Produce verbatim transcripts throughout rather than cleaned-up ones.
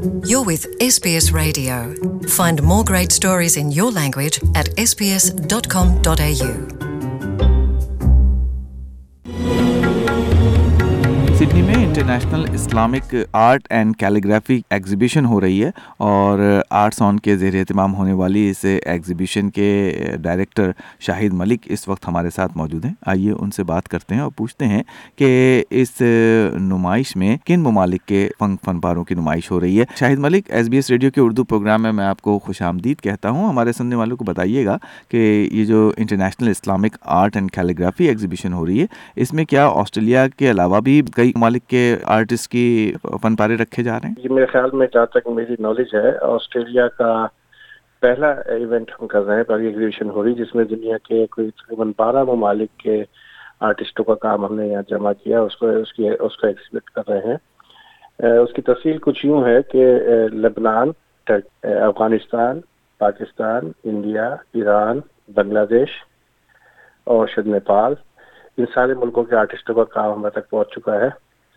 You're with S B S Radio. Find more great stories in your language at s b s dot com dot a u. Sydney में international Islamic art and calligraphy exhibition हो रही है और arts on के ज़ेर एहतमाम होने वाली इस एग्जीबिशन के डायरेक्टर शाहिद मलिक इस वक्त हमारे साथ मौजूद हैं। आइए उनसे बात करते हैं और पूछते हैं कि इस नुमाइश में किन ममालिक के फन फनपारों की नुमाइश हो रही है। Shahid Malik, S B S radio के उर्दू प्रोग्राम में मैं आपको खुशामदीद कहता हूँ। हमारे सुनने वालों को बताइएगा कि ये जो international Islamic art and calligraphy exhibition हो रही है, इसमें क्या ऑस्ट्रेलिया के अलावा भी कई ममालिक के आर्टिस्ट की फनपारे रखे जा रहे हैं? ये मेरे ख्याल में जहाँ तक मेरी नॉलेज है, ऑस्ट्रेलिया का पहला इवेंट हम कर रहे हैं, पहली एग्जीबिशन हो रही है जिसमें दुनिया के कोई तकरीबन बारह ममालिक के आर्टिस्टों का काम हमने यहाँ जमा किया, उसको उसकी उसको एग्जिबिट कर रहे हैं। उसकी तफसील कुछ यूँ है कि Lebanon, Afghanistan, Pakistan, India, Iran, Bangladesh और शायद नेपाल, इन सारे मुल्कों के आर्टिस्टों का काम हमारे तक पहुंच चुका है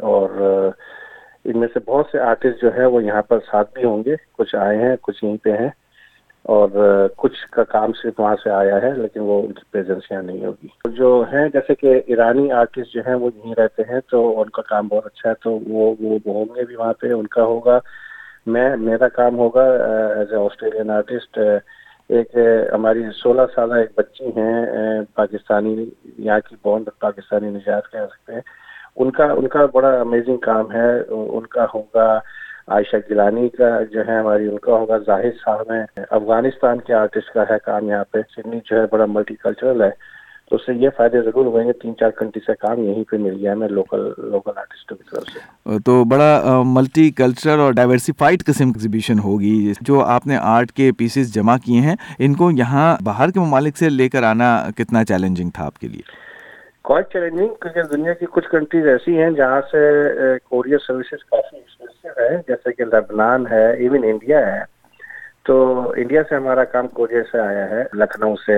और इनमें से बहुत से आर्टिस्ट जो है वो यहाँ पर साथ भी होंगे। कुछ आए हैं, कुछ यहीं पे हैं और कुछ का काम सिर्फ वहाँ से आया है, लेकिन वो उनकी प्रेजेंस यहाँ नहीं होगी। जो है जैसे कि ईरानी आर्टिस्ट जो हैं वो यहीं रहते हैं तो उनका काम बहुत अच्छा है, तो वो वो होंगे भी वहाँ पे, उनका होगा। मैं मेरा काम होगा एज ए ऑस्ट्रेलियन आर्टिस्ट। एक हमारी सोलह साल एक बच्ची हैं पाकिस्तानी, यहाँ की बॉर्न पाकिस्तानी निजात कह सकते हैं, उनका उनका बड़ा अमेजिंग काम है। उनका होगा आयशा गिलानी का जो है हमारी, उनका होगा। जाहिद साहब हैं, अफगानिस्तान के आर्टिस्ट का है काम यहाँ पे। सिडनी जो है बड़ा मल्टी कल्चरल है, तो उससे ये फायदे जरूर होंगे। तीन चार कंट्री से काम यहीं पे मिल गया हमें लोकल लोकल आर्टिस्टों की तरफ से। तो बड़ा मल्टी कल्चरल और डाइवर्सिफाइड किस्म की एग्जीबिशन होगी। जो आपने आर्ट के पीसेस जमा किए हैं, इनको यहाँ बाहर के ममालिक से लेकर आना कितना चैलेंजिंग था आपके लिए? क्वाइट चैलेंजिंग, क्योंकि दुनिया की कुछ कंट्रीज ऐसी हैं जहाँ से कोरियर सर्विसेज काफ़ी एक्सपेंसिव है, जैसे कि लेबनान है, इवन इंडिया है। तो इंडिया से हमारा काम कोरियर से आया है, लखनऊ से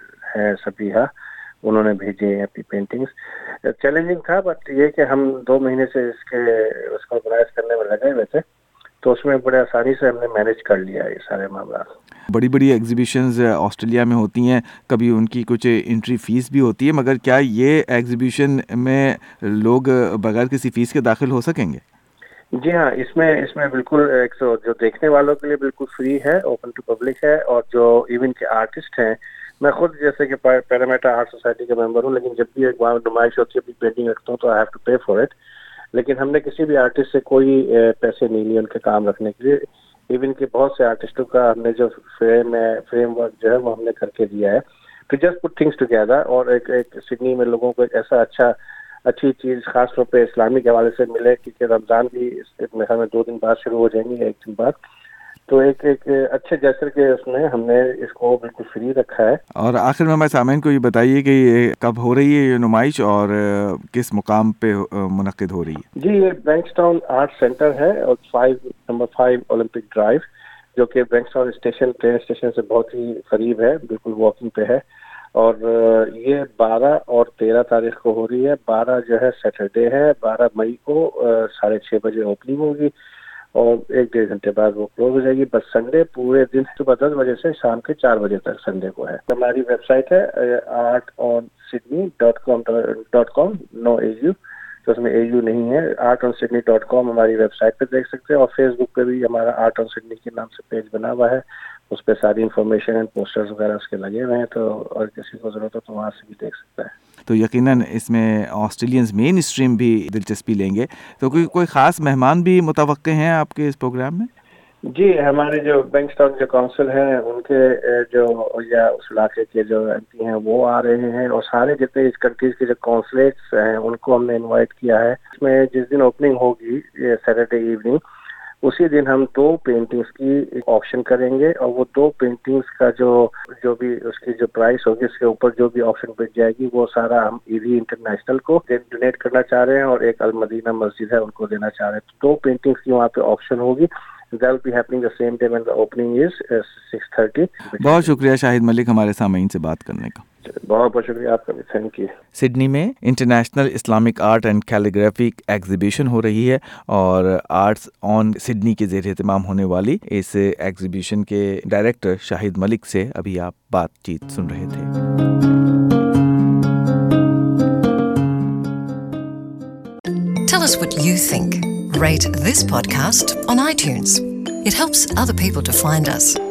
है सबिहा, उन्होंने भेजे हैं अपनी पेंटिंग्स। चैलेंजिंग था, बट ये कि हम दो महीने से इसके उसको ऑर्गेनाइज करने में लगे हुए थे, तो उसमें बड़े आसानी से हमने मैनेज कर लिया ये सारे मामला। बड़ी बड़ी एग्जीबिशंस ऑस्ट्रेलिया में होती हैं, कभी उनकी कुछ एंट्री फीस भी होती है, मगर क्या ये एग्जीबिशन में लोग बगैर किसी फीस के दाखिल हो सकेंगे? जी हाँ, इसमें इसमें बिल्कुल एक तो जो देखने वालों के लिए बिल्कुल फ्री है, ओपन टू पब्लिक है। और जो इवन के आर्टिस्ट हैं, मैं खुद जैसे कि पैरामीटर आर्ट सोसाइटी का मेंबर हूँ, लेकिन जब भी एक बार नुमाइश होती है अपनी पेंटिंग रखता हूँ तो I have to pay for it. लेकिन हमने किसी भी आर्टिस्ट से कोई पैसे नहीं लिए उनके काम रखने के लिए। इवन के बहुत से आर्टिस्टों का हमने जो फ्रेम है, फ्रेम वर्क जो है वो हमने करके दिया है to just put things together. और एक एक सिडनी में लोगों को एक ऐसा अच्छा अच्छी चीज़ खास तौर पे इस्लामी के हवाले से मिले, क्योंकि रमज़ान भी मेरे ख्याल में दो दिन बाद शुरू हो जाएंगे, एक दिन बाद। तो एक एक अच्छे जैसे के उसमें हमने इसको बिल्कुल फ्री रखा है। और आखिर में मैं सामईन को ये बताइए कि ये कब हो रही है ये नुमाइश और किस मुकाम पे मुनक्किद हो रही है? जी, ये बैंक्सटाउन आर्ट सेंटर है और five number five Olympic drive, जो कि बैंक्सटाउन स्टेशन ट्रेन स्टेशन से बहुत ही करीब है, बिल्कुल वॉकिंग पे है। और ये बारह और तेरह तारीख को हो रही है। बारह जो है सैटरडे है, बारह मई को साढ़े छः बजे ओपनिंग होगी और एक डेढ़ घंटे बाद वो क्लोज हो जाएगी। बस संडे पूरे दिन सुबह दस बजे से शाम के चार बजे तक संडे को है। हमारी वेबसाइट है art on Sydney dot com dot com, no A U, तो उसमें ए यू नहीं है। Art on Sydney dot com हमारी वेबसाइट पे देख सकते हैं और फेसबुक पे भी हमारा आर्ट ऑन सिडनी के नाम से पेज बना हुआ है, उस पर सारी इन्फॉर्मेशन एंड पोस्टर्स वगैरह उसके लगे हुए हैं, तो और किसी को जरूरत हो तो वहाँ से भी देख सकता है। तो यकीनन इसमें ऑस्ट्रेलियंस मेन स्ट्रीम भी दिलचस्पी लेंगे, तो कोई कोई ख़ास मेहमान भी मुतवक्के हैं आपके इस प्रोग्राम में? जी, हमारे जो बैंक्सटाउन जो काउंसिल हैं उनके जो या उस इलाके के जो एम पी हैं वो आ रहे हैं, और सारे जितने इस कंट्रीज के जो काउंसलेट्स हैं उनको हमने इनवाइट किया है। इसमें जिस दिन ओपनिंग होगी सैटरडे इवनिंग, उसी दिन हम दो पेंटिंग्स की ऑक्शन करेंगे और वो दो पेंटिंग्स का जो जो भी उसकी जो प्राइस होगी उसके ऊपर जो भी ऑक्शन बिक जाएगी वो सारा हम ईवी इंटरनेशनल को डोनेट करना चाह रहे हैं और एक अल मदीना मस्जिद है उनको देना चाह रहे हैं। तो दो पेंटिंग्स की वहाँ पे ऑक्शन होगी। That will be happening the same day when the opening is uh, six thirty. बहुत शुक्रिया शाहिद मलिक हमारे सामईन से बात करने का. बहुत बहुत शुक्रिया आपका भी, थैंक यू. सिडनी में international Islamic art and calligraphic exhibition हो रही है और आर्ट्स ऑन सिडनी के ज़रिए तमाम होने वाली इस एग्जीबिशन के डायरेक्टर शाहिद मलिक से अभी आप बातचीत सुन रहे थे. Tell us what you think. Rate this podcast on iTunes. It helps other people to find us.